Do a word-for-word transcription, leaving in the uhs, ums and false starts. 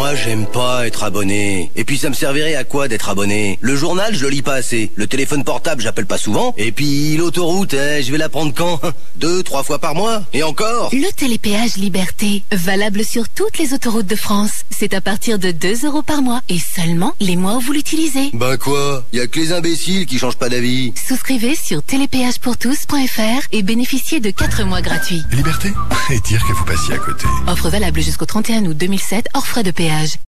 Moi, j'aime pas être abonné. Et puis, ça me servirait à quoi d'être abonné? Le journal, je le lis pas assez. Le téléphone portable, j'appelle pas souvent. Et puis, l'autoroute, eh, je vais la prendre quand? Deux, trois fois par mois? Et encore? Le télépéage Liberté, valable sur toutes les autoroutes de France. C'est à partir de deux euros par mois et seulement les mois où vous l'utilisez. Ben quoi? Y a que les imbéciles qui changent pas d'avis. Souscrivez sur télépéage pour tous point f r et bénéficiez de quatre mois gratuits. Liberté? Et dire que vous passiez à côté. Offre valable jusqu'au trente et un août deux mille sept, hors frais de péage.